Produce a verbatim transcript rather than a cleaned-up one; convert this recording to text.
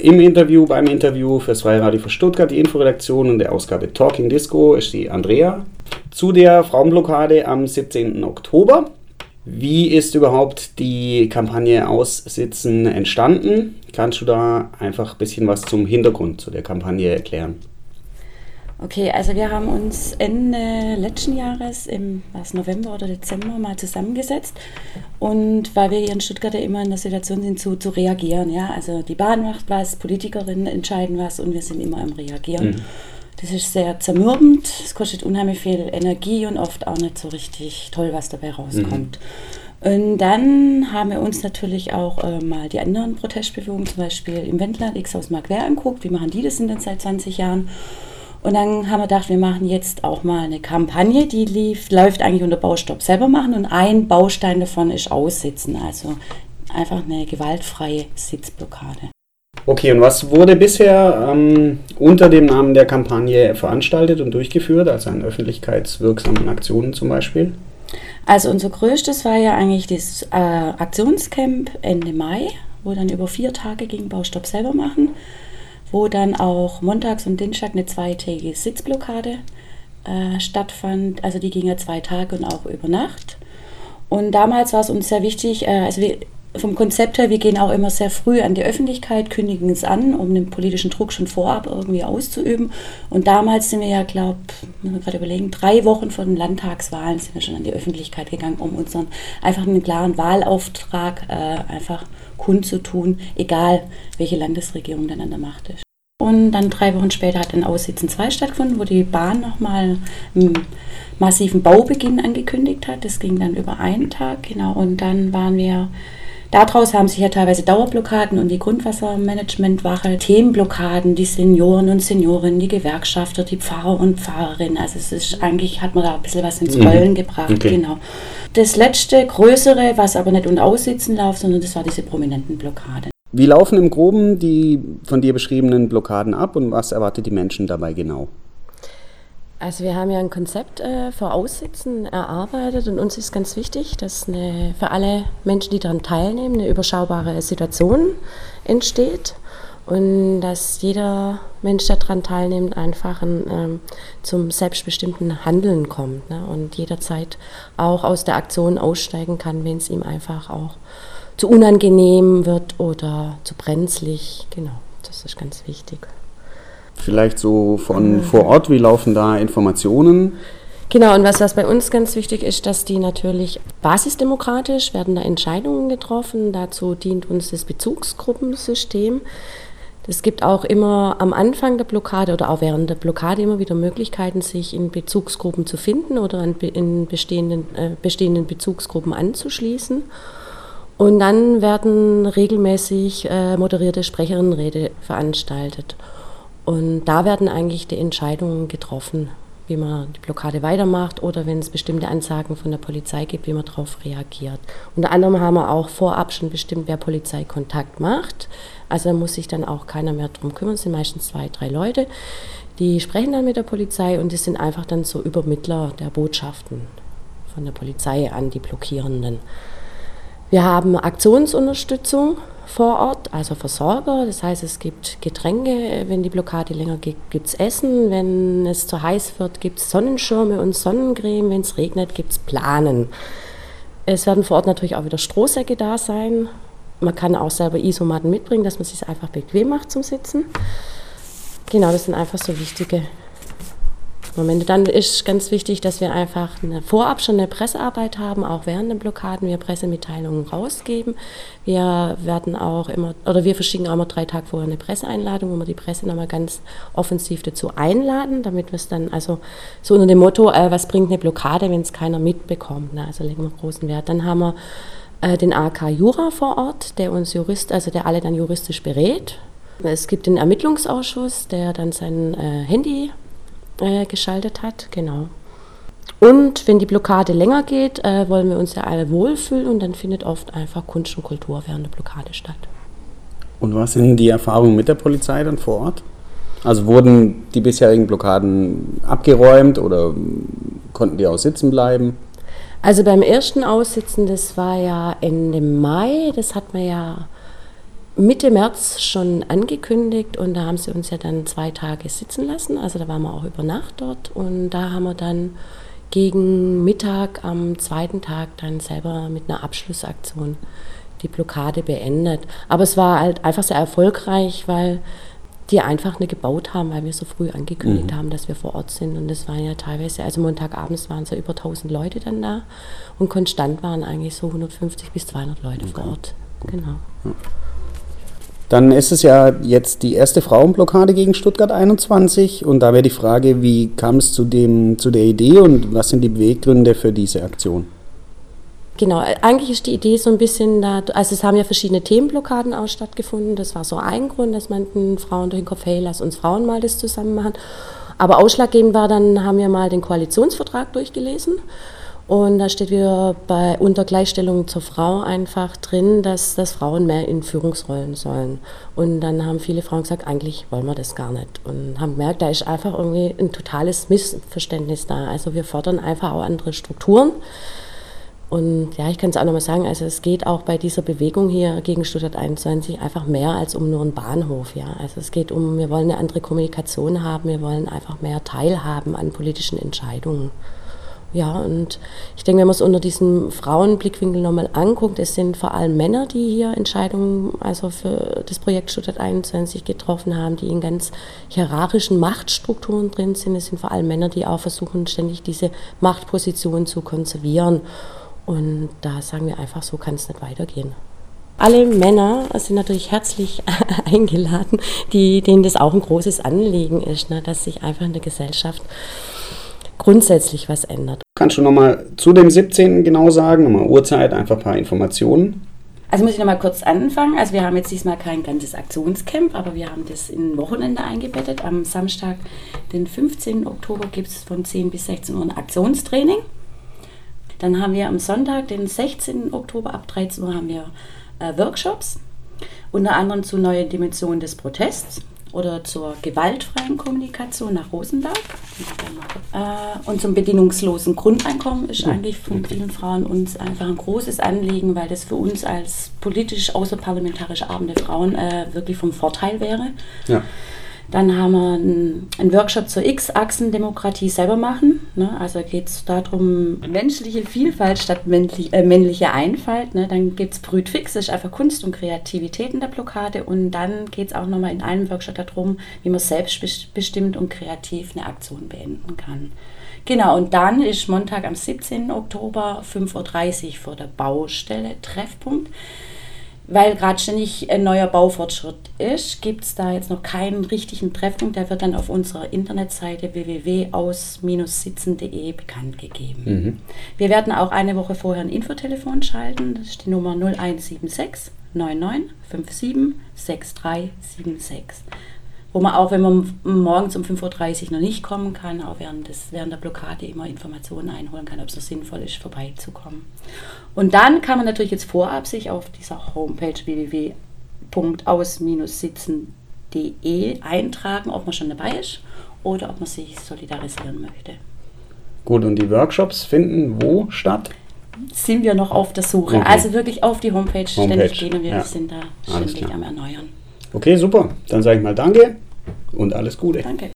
Im Interview, beim Interview fürs Freie Radio für Stuttgart, die Inforedaktion und der Ausgabe Talking Disco ist die Andrea zu der Frauenblockade am siebzehnten Oktober. Wie ist überhaupt die Kampagne Aussitzen entstanden? Kannst du da einfach ein bisschen was zum Hintergrund zu der Kampagne erklären? Okay, also wir haben uns Ende letzten Jahres, im was, November oder Dezember, mal zusammengesetzt. Und weil wir hier in Stuttgart ja immer in der Situation sind, zu, zu reagieren. Ja? Also die Bahn macht was, Politikerinnen entscheiden was und wir sind immer am Reagieren. Mhm. Das ist sehr zermürbend, es kostet unheimlich viel Energie und oft auch nicht so richtig toll, was dabei rauskommt. Mhm. Und dann haben wir uns natürlich auch äh, mal die anderen Protestbewegungen, zum Beispiel im Wendland, X-Haus Marquardt anguckt, wie machen die das denn seit zwanzig Jahren? Und dann haben wir gedacht, wir machen jetzt auch mal eine Kampagne, die lief, läuft eigentlich unter Baustopp selber machen und ein Baustein davon ist Aussitzen, also einfach eine gewaltfreie Sitzblockade. Okay, und was wurde bisher ähm, unter dem Namen der Kampagne veranstaltet und durchgeführt, also an öffentlichkeitswirksamen Aktionen zum Beispiel? Also unser größtes war ja eigentlich das äh, Aktionscamp Ende Mai, wo dann über vier Tage ging Baustopp selber machen, wo dann auch montags und Dienstag eine zweitägige Sitzblockade äh, stattfand. Also die ging ja zwei Tage und auch über Nacht. Und damals war es uns sehr wichtig, äh, also wir vom Konzept her, wir gehen auch immer sehr früh an die Öffentlichkeit, kündigen es an, um den politischen Druck schon vorab irgendwie auszuüben. Und damals sind wir ja, glaube ich, muss man gerade überlegen, drei Wochen vor den Landtagswahlen sind wir schon an die Öffentlichkeit gegangen, um unseren einfach einen klaren Wahlauftrag äh, einfach kundzutun, egal welche Landesregierung dann an der Macht ist. Und dann drei Wochen später hat ein Aussitzen zwei stattgefunden, wo die Bahn nochmal einen massiven Baubeginn angekündigt hat. Das ging dann über einen Tag, genau. Und dann waren wir... Daraus haben sich ja teilweise Dauerblockaden und die Grundwassermanagementwache, Themenblockaden, die Senioren und Seniorinnen, die Gewerkschafter, die Pfarrer und Pfarrerinnen. Also es ist eigentlich, hat man da ein bisschen was ins Rollen mhm. gebracht. Okay. Genau. Das letzte, größere, was aber nicht unter Aussitzen läuft, sondern das war diese prominenten Blockade. Wie laufen im Groben die von dir beschriebenen Blockaden ab und was erwartet die Menschen dabei genau? Also wir haben ja ein Konzept äh, für Aussitzen erarbeitet und uns ist ganz wichtig, dass eine, für alle Menschen, die daran teilnehmen, eine überschaubare Situation entsteht und dass jeder Mensch, der daran teilnimmt, einfach ein, ähm, zum selbstbestimmten Handeln kommt, ne? Und jederzeit auch aus der Aktion aussteigen kann, wenn es ihm einfach auch zu unangenehm wird oder zu brenzlig. Genau, das ist ganz wichtig. Vielleicht so von mhm. vor Ort, wie laufen da Informationen? Genau, und was, was bei uns ganz wichtig ist, dass die natürlich basisdemokratisch werden da Entscheidungen getroffen. Dazu dient uns das Bezugsgruppensystem. Es gibt auch immer am Anfang der Blockade oder auch während der Blockade immer wieder Möglichkeiten, sich in Bezugsgruppen zu finden oder in bestehenden, äh, bestehenden Bezugsgruppen anzuschließen. Und dann werden regelmäßig äh, moderierte Sprecherinnenrede veranstaltet. Und da werden eigentlich die Entscheidungen getroffen, wie man die Blockade weitermacht oder wenn es bestimmte Ansagen von der Polizei gibt, wie man darauf reagiert. Unter anderem haben wir auch vorab schon bestimmt, wer Polizeikontakt macht. Also da muss sich dann auch keiner mehr drum kümmern. Es sind meistens zwei, drei Leute, die sprechen dann mit der Polizei und das sind einfach dann so Übermittler der Botschaften von der Polizei an die Blockierenden. Wir haben Aktionsunterstützung vor Ort, also Versorger. Das heißt, es gibt Getränke, wenn die Blockade länger geht, gibt es Essen. Wenn es zu heiß wird, gibt es Sonnenschirme und Sonnencreme. Wenn es regnet, gibt es Planen. Es werden vor Ort natürlich auch wieder Strohsäcke da sein. Man kann auch selber Isomatten mitbringen, dass man es sich einfach bequem macht zum Sitzen. Genau, das sind einfach so wichtige Momente. Dann ist ganz wichtig, dass wir einfach eine, vorab schon eine Pressearbeit haben, auch während den Blockaden, wir Pressemitteilungen rausgeben. Wir werden auch immer, oder wir verschicken auch immer drei Tage vorher eine Presseeinladung, wo wir die Presse nochmal ganz offensiv dazu einladen, damit wir es dann, also so unter dem Motto, äh, was bringt eine Blockade, wenn es keiner mitbekommt, ne? Also legen wir großen Wert. Dann haben wir äh, den A K Jura vor Ort, der uns Jurist, also der alle dann juristisch berät. Es gibt den Ermittlungsausschuss, der dann sein äh, Handy geschaltet hat, genau. Und wenn die Blockade länger geht, äh, wollen wir uns ja alle wohlfühlen und dann findet oft einfach Kunst und Kultur während der Blockade statt. Und was sind die Erfahrungen mit der Polizei dann vor Ort? Also wurden die bisherigen Blockaden abgeräumt oder konnten die auch sitzen bleiben? Also beim ersten Aussitzen, das war ja Ende Mai, das hat man ja Mitte März schon angekündigt und da haben sie uns ja dann zwei Tage sitzen lassen. Also da waren wir auch über Nacht dort und da haben wir dann gegen Mittag am zweiten Tag dann selber mit einer Abschlussaktion die Blockade beendet. Aber es war halt einfach sehr erfolgreich, weil die einfach nicht gebaut haben, weil wir so früh angekündigt mhm. haben, dass wir vor Ort sind. Und das waren ja teilweise, also Montagabends waren so über tausend Leute dann da und konstant waren eigentlich so hundertfünfzig bis zweihundert Leute okay. vor Ort. Genau. Ja. Dann ist es ja jetzt die erste Frauenblockade gegen Stuttgart einundzwanzig und da wäre die Frage, wie kam es zu dem, zu der Idee und was sind die Beweggründe für diese Aktion? Genau, eigentlich ist die Idee so ein bisschen, da, also es haben ja verschiedene Themenblockaden auch stattgefunden, das war so ein Grund, dass man den Frauen durch den Kopf, hey, lass uns Frauen mal das zusammen machen. Aber ausschlaggebend war dann, haben wir mal den Koalitionsvertrag durchgelesen. Und da steht wieder bei unter Gleichstellung zur Frau einfach drin, dass, dass Frauen mehr in Führungsrollen sollen. Und dann haben viele Frauen gesagt, eigentlich wollen wir das gar nicht. Und haben gemerkt, da ist einfach irgendwie ein totales Missverständnis da. Also wir fordern einfach auch andere Strukturen. Und ja, ich kann es auch nochmal sagen, also es geht auch bei dieser Bewegung hier gegen Stuttgart einundzwanzig einfach mehr als um nur einen Bahnhof. Ja. Also es geht um, wir wollen eine andere Kommunikation haben, wir wollen einfach mehr Teilhaben an politischen Entscheidungen. Ja, und ich denke, wenn man es unter diesem Frauenblickwinkel nochmal anguckt, es sind vor allem Männer, die hier Entscheidungen also für das Projekt Stuttgart einundzwanzig getroffen haben, die in ganz hierarchischen Machtstrukturen drin sind. Es sind vor allem Männer, die auch versuchen, ständig diese Machtposition zu konservieren. Und da sagen wir einfach, so kann es nicht weitergehen. Alle Männer sind natürlich herzlich eingeladen, die, denen das auch ein großes Anliegen ist, ne, dass sich einfach in der Gesellschaft grundsätzlich was ändert. Kannst du nochmal zu dem siebzehnten genau sagen, nochmal Uhrzeit, einfach ein paar Informationen? Also muss ich nochmal kurz anfangen. Also wir haben jetzt diesmal kein ganzes Aktionscamp, aber wir haben das in ein Wochenende eingebettet. Am Samstag, den fünfzehnten Oktober, gibt es von zehn bis sechzehn Uhr ein Aktionstraining. Dann haben wir am Sonntag, den sechzehnten Oktober, ab dreizehn Uhr haben wir äh, Workshops, unter anderem zu neuen Dimensionen des Protests oder zur gewaltfreien Kommunikation nach Rosenberg. Äh, und zum bedingungslosen Grundeinkommen ist eigentlich von vielen Frauen uns einfach ein großes Anliegen, weil das für uns als politisch außerparlamentarisch arbeitende Frauen äh, wirklich vom Vorteil wäre. Ja. Dann haben wir einen, einen Workshop zur X-Achsen-Demokratie selber machen. Ne? Also geht es darum, menschliche Vielfalt statt männlich, äh, männliche Einfalt. Ne? Dann gibt es Brütfix, das ist einfach Kunst und Kreativität in der Blockade. Und dann geht es auch nochmal in einem Workshop darum, wie man selbstbestimmt und kreativ eine Aktion beenden kann. Genau, und dann ist Montag am siebzehnten Oktober fünf Uhr dreißig vor der Baustelle Treffpunkt. Weil gerade ständig ein neuer Baufortschritt ist, gibt es da jetzt noch keinen richtigen Treffpunkt. Der wird dann auf unserer Internetseite w w w punkt aus sitzen punkt d e bekannt gegeben. Mhm. Wir werden auch eine Woche vorher ein Infotelefon schalten. Das ist die Nummer null eins sieben sechs neun neun fünf sieben sechs drei sieben sechs. Wo man auch, wenn man morgens um fünf Uhr dreißig noch nicht kommen kann, auch während, des, während der Blockade immer Informationen einholen kann, ob es noch sinnvoll ist, vorbeizukommen. Und dann kann man natürlich jetzt vorab sich auf dieser Homepage w w w punkt aus sitzen punkt d e eintragen, ob man schon dabei ist oder ob man sich solidarisieren möchte. Gut, und die Workshops finden wo statt? Sind wir noch auf der Suche. Okay. Also wirklich auf die Homepage, Homepage. ständig gehen und wir ja. sind da ständig am Erneuern. Okay, super. Dann sage ich mal danke und alles Gute. Danke.